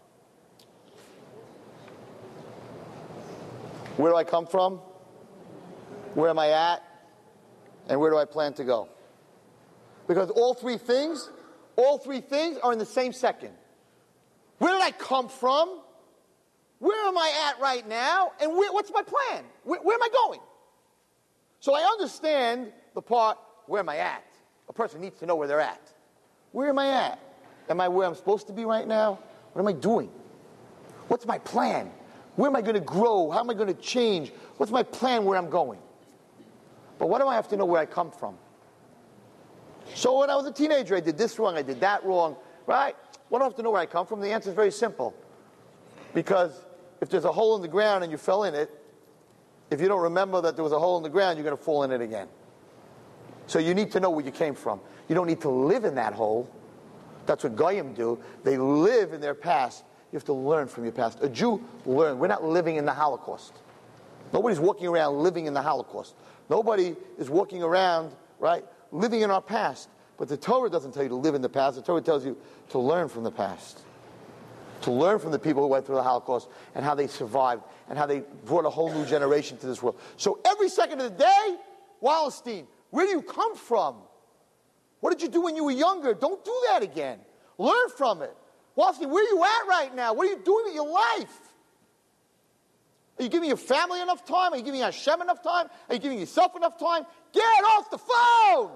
Where do I come from? Where am I at? And where do I plan to go? Because all three things are in the same second. Where did I come from? Where am I at right now? And what's my plan? Where am I going? So I understand the part, where am I at? A person needs to know where they're at. Where am I at? Am I where I'm supposed to be right now? What am I doing? What's my plan? Where am I going to grow? How am I going to change? What's my plan where I'm going? But why do I have to know where I come from? So when I was a teenager, I did this wrong, I did that wrong, right? Why do I have to know where I come from? The answer is very simple. Because if there's a hole in the ground and you fell in it, if you don't remember that there was a hole in the ground, you're going to fall in it again. So you need to know where you came from. You don't need to live in that hole. That's what Goyim do. They live in their past. You have to learn from your past. A Jew learns. We're not living in the Holocaust. Nobody's walking around living in the Holocaust. Nobody is walking around, right, living in our past. But the Torah doesn't tell you to live in the past. The Torah tells you to learn from the past. To learn from the people who went through the Holocaust and how they survived and how they brought a whole new generation to this world. So every second of the day, Wallerstein, where do you come from? What did you do when you were younger? Don't do that again. Learn from it. Wallerstein, where are you at right now? What are you doing with your life? Are you giving your family enough time? Are you giving Hashem enough time? Are you giving yourself enough time? Get off the phone!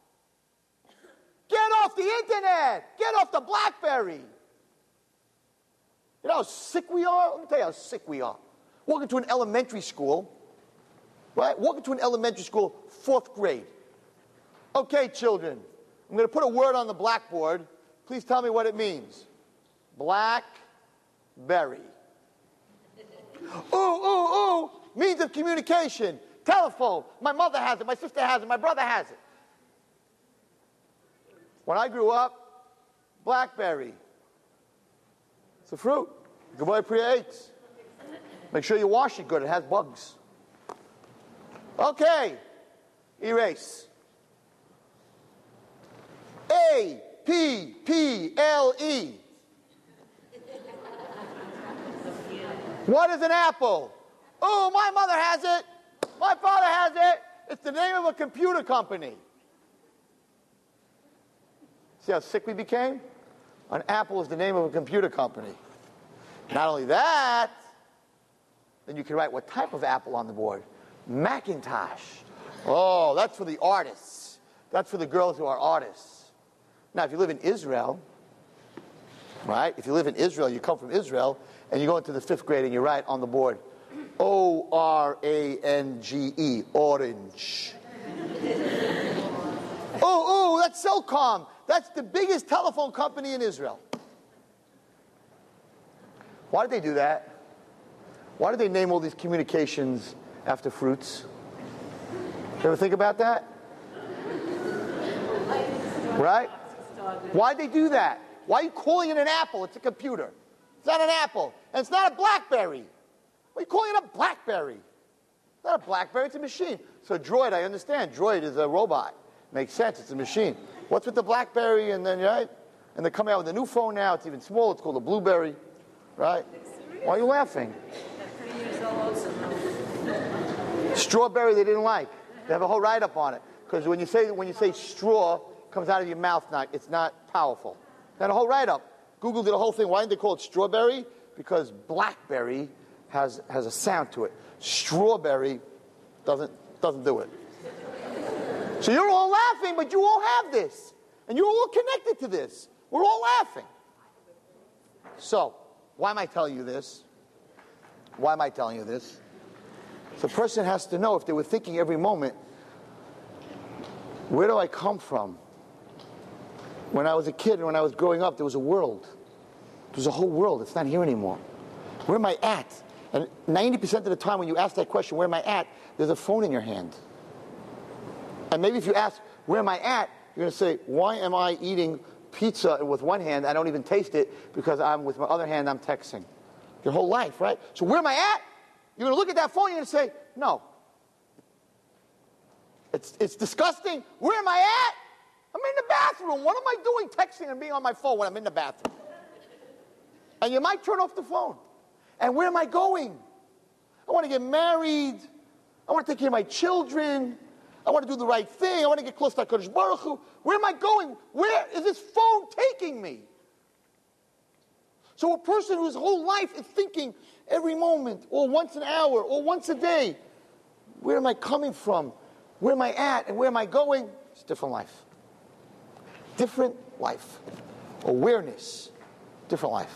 Get off the internet! Get off the BlackBerry! You know how sick we are? Let me tell you how sick we are. Walk into an elementary school, right? Walk into an elementary school, 4th grade. Okay, children, I'm going to put a word on the blackboard. Please tell me what it means. BlackBerry. Ooh, means of communication. Telephone. My mother has it, my sister has it, my brother has it. When I grew up, BlackBerry. It's a fruit. Goodbye, Priya Eitz. Make sure you wash it good. It has bugs. Okay. Erase. A-P-P-L-E. What is an apple? Oh, my mother has it. My father has it. It's the name of a computer company. See how sick we became? An apple is the name of a computer company. Not only that, then you can write what type of apple on the board. Macintosh. Oh, that's for the artists. That's for the girls who are artists. Now, if you live in Israel, right? If you live in Israel, you come from Israel, and you go into the 5th grade and you write on the board, O-R-A-N-G-E, orange. Oh, that's Cellcom. That's the biggest telephone company in Israel. Why did they do that? Why did they name all these communications after fruits? You ever think about that? Right? Why did they do that? Why are you calling it an apple? It's a computer. It's not an apple. And it's not a BlackBerry. Why are you calling it a BlackBerry? It's not a BlackBerry, it's a machine. So Droid, I understand. Droid is a robot. Makes sense, it's a machine. What's with the BlackBerry and then, right? And they're coming out with a new phone now. It's even smaller. It's called a Blueberry. Right? Why are you laughing? Strawberry they didn't like. They have a whole write-up on it. Because when you say straw, it comes out of your mouth now. It's not powerful. They had a whole write-up. Google did a whole thing. Why didn't they call it strawberry? Because BlackBerry has a sound to it. Strawberry doesn't do it. So you're all laughing, but you all have this. And you're all connected to this. We're all laughing. So, why am I telling you this? Why am I telling you this? The person has to know, if they were thinking every moment, where do I come from? When I was a kid and when I was growing up, there was a world. There was a whole world. It's not here anymore. Where am I at? And 90% of the time when you ask that question, where am I at, there's a phone in your hand. And maybe if you ask, where am I at, you're going to say, why am I eating pizza with one hand? I don't even taste it because with my other hand, I'm texting. Your whole life, right? So where am I at? You're going to look at that phone and you're going to say, no. It's disgusting. Where am I at? I'm in the bathroom. What am I doing texting and being on my phone when I'm in the bathroom? And you might turn off the phone. And where am I going? I want to get married. I want to take care of my children. I want to do the right thing. I want to get close to HaKadosh Baruch Hu. Where am I going? Where is this phone taking me? So a person whose whole life is thinking every moment, or once an hour, or once a day, where am I coming from? Where am I at? And where am I going? It's a different life. Different life. Awareness. Different life.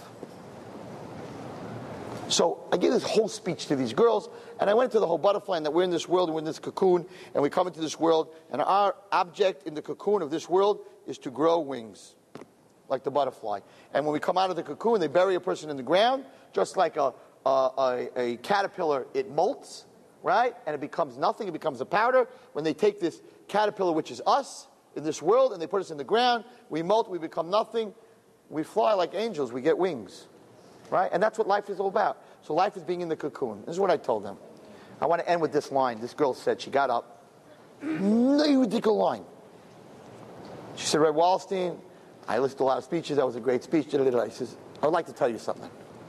So I gave this whole speech to these girls, and I went into the whole butterfly, and that we're in this world, and we're in this cocoon, and we come into this world, and our object in the cocoon of this world is to grow wings, like the butterfly. And when we come out of the cocoon, they bury a person in the ground, just like a caterpillar, it molts, right? And it becomes nothing, it becomes a powder. When they take this caterpillar, which is us, in this world, and they put us in the ground, we molt, we become nothing, we fly like angels, we get wings. Right? And that's what life is all about. So life is being in the cocoon. This is what I told them. I want to end with this line. This girl said, she got up. No ridiculous line. She said, Red Wallerstein, I listened to a lot of speeches. That was a great speech. She says, I would like to tell you something.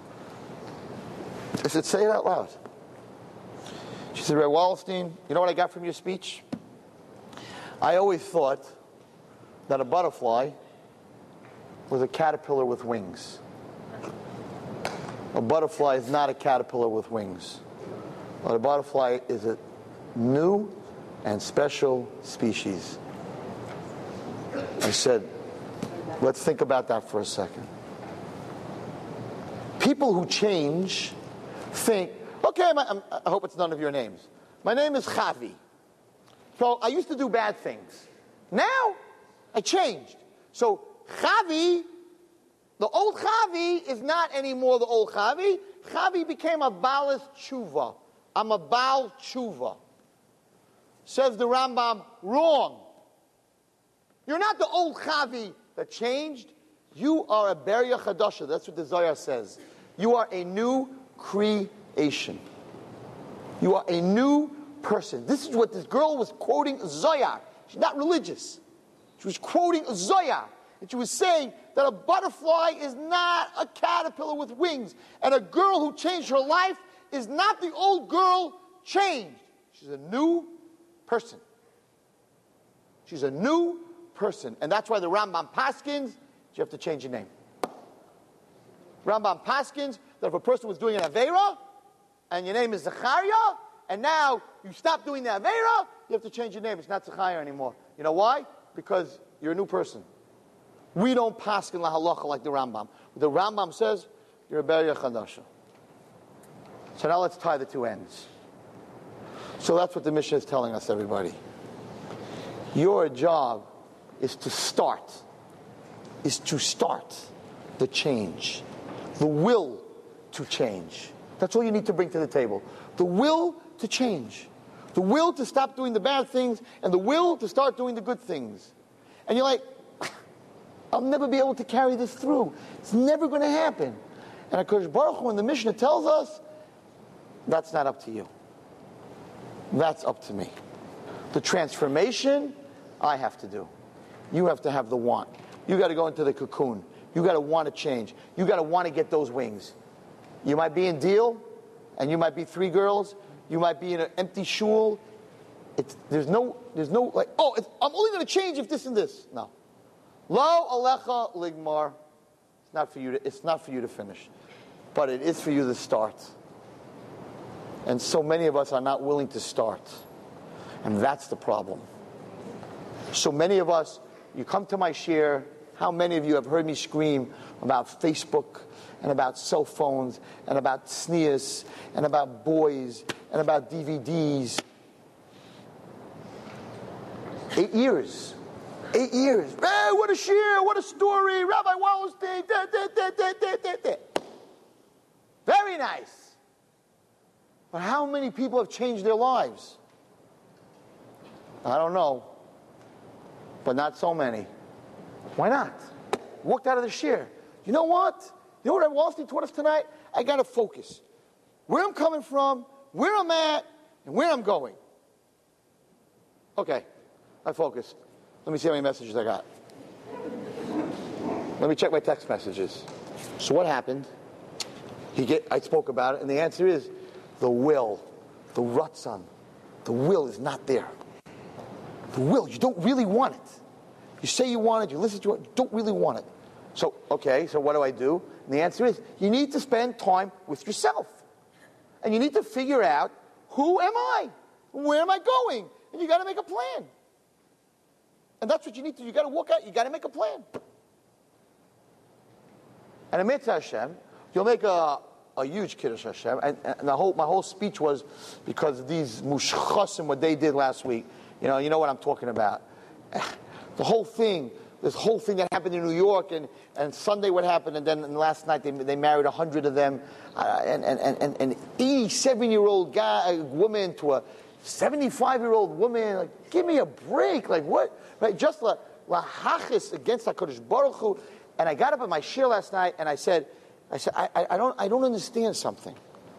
I said, say it out loud. She said, Red Wallerstein, you know what I got from your speech? I always thought that a butterfly was a caterpillar with wings. A butterfly is not a caterpillar with wings. But a butterfly is a new and special species. I said, let's think about that for a second. People who change think, okay, I hope it's none of your names. My name is Chavi. So I used to do bad things. Now, I changed. So Chavi, the old Chavi is not anymore the old Chavi. Chavi became a Baalas Tshuva. I'm a Baal Tshuva. Says the Rambam, wrong. You're not the old Chavi that changed. You are a Beria Chadasha. That's what the Zohar says. You are a new creation. You are a new person. This is what this girl was quoting Zohar. She's not religious. She was quoting Zohar. And she was saying that a butterfly is not a caterpillar with wings. And a girl who changed her life is not the old girl changed. She's a new person. She's a new person. And that's why the Rambam paskins, you have to change your name. Rambam paskins that if a person was doing an Aveira, and your name is Zechariah, and now you stop doing the Aveira, you have to change your name. It's not Zechariah anymore. You know why? Because you're a new person. We don't paskin la halacha like the Rambam. The Rambam says, you're a Beria Chadasha. So now let's tie the two ends. So that's what the Mishnah is telling us, everybody. Your job is to start the change. The will to change. That's all you need to bring to the table. The will to change. The will to stop doing the bad things and the will to start doing the good things. And you're like, I'll never be able to carry this through. It's never going to happen. And HaKadosh Baruch Hu in the Mishnah tells us, that's not up to you. That's up to me. The transformation, I have to do. You have to have the want. You got to go into the cocoon. You got to want to change. You got to want to get those wings. You might be in deal, and you might be 3 girls. You might be in an empty shul. There's no like, I'm only going to change if this and this. No. Lo alecha ligmar. It's not for you to finish, but it is for you to start. And so many of us are not willing to start, and that's the problem. So many of us, you come to my shir, how many of you have heard me scream about Facebook and about cell phones and about SNES and about boys and about DVDs? 8 years. 8 years. Hey, what a shir, what a story. Rabbi Wallenstein. Very nice. But how many people have changed their lives? I don't know. But not so many. Why not? Walked out of the shir. You know what? You know what Rabbi Wallenstein taught us tonight? I got to focus. Where I'm coming from, where I'm at, and where I'm going. Okay. I focused. Let me see how many messages I got. Let me check my text messages. So what happened? I spoke about it, and the answer is the will, the ratzon. The will is not there. The will, you don't really want it. You say you want it, you listen to it, you don't really want it. So, okay, so what do I do? And the answer is, you need to spend time with yourself. And you need to figure out, who am I? Where am I going? And you got to make a plan. And that's what you need to do. You got to walk out, you got to make a plan. And in Mitzvah Hashem, you'll make a huge Kiddush Hashem. And my whole speech was because of these mushchasim, what they did last week. You know what I'm talking about. The whole thing, this whole thing that happened in New York, and Sunday what happened, and then last night they married 100 of them, and an 87-year-old woman to a 75-year-old woman. Like, give me a break. Like, what? Right? Just lahachis against HaKadosh Baruch Hu. And I got up at my shir last night, and I said, I don't understand something.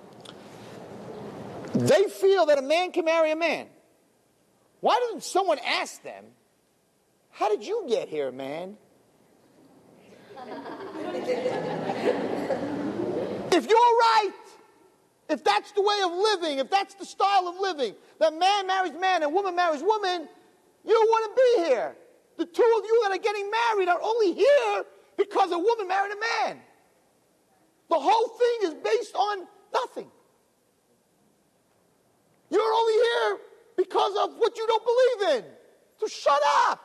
They feel that a man can marry a man. Why doesn't someone ask them, how did you get here, man? If you're right, if that's the way of living, if that's the style of living, that man marries man and woman marries woman, you don't want to be here. The two of you that are getting married are only here because a woman married a man. The whole thing is based on nothing. You're only here because of what you don't believe in. So shut up.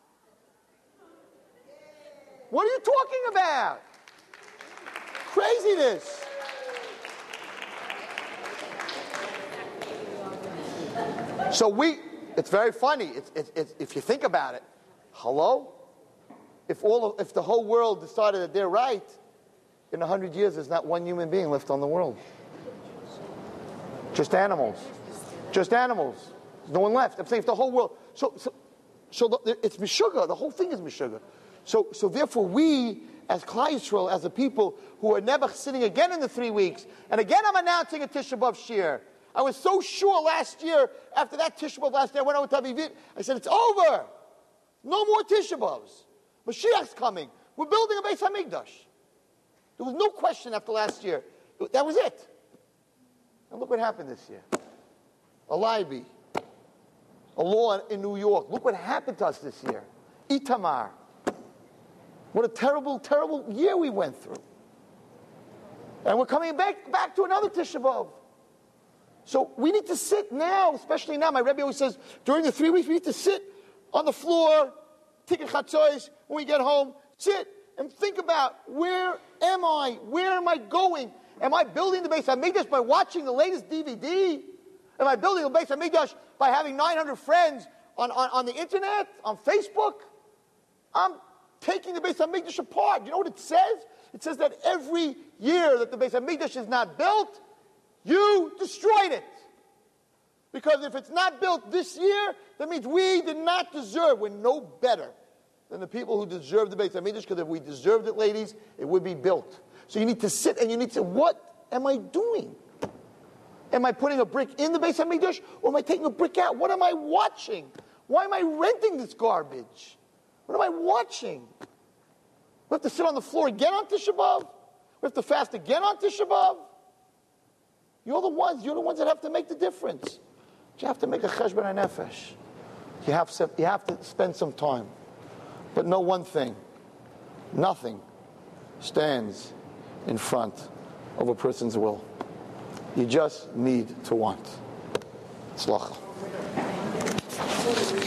What are you talking about? Craziness. So it's very funny. It's if you think about it. Hello? If the whole world decided that they're right, in 100 years there's not one human being left on the world. Just animals. Just animals. There's no one left. I'm saying if the whole world. So it's Meshuggah. The whole thing is Meshuggah. So therefore we, as Klal Yisrael, as a people who are never sitting again in the 3 weeks, and again I'm announcing a Tisha B'Av Shir. I was so sure last year, after that Tisha B'Av last year, I went over to Avivit, I said, it's over. No more Tisha B'Avs. Mashiach's coming. We're building a Beis HaMikdash. There was no question after last year. That was it. And look what happened this year. A Libby. A law in New York. Look what happened to us this year. Itamar. What a terrible, terrible year we went through. And we're coming back to another Tisha B'Av. So we need to sit now, especially now. My Rebbe always says, during the 3 weeks, we need to sit on the floor, Tikkun Chatzos, when we get home, sit and think about, where am I? Where am I going? Am I building the Beis HaMikdash by watching the latest DVD? Am I building the Beis HaMikdash by having 900 friends on the internet, on Facebook? I'm taking the Beis HaMikdash apart. You know what it says? It says that every year that the Beis HaMikdash is not built, you destroyed it. Because if it's not built this year, that means we did not deserve. We're no better than the people who deserve the Beis HaMikdash, because if we deserved it, ladies, it would be built. So you need to sit and you need to say, what am I doing? Am I putting a brick in the Beis HaMikdash, or am I taking a brick out? What am I watching? Why am I renting this garbage? What am I watching? We have to sit on the floor again on Tisha B'Av? We have to fast again on Tisha B'Av? You're the ones that have to make the difference. You have to make a cheshbon hanefesh. You have to spend some time. But know one thing. Nothing stands in front of a person's will. You just need to want. Tzlacha.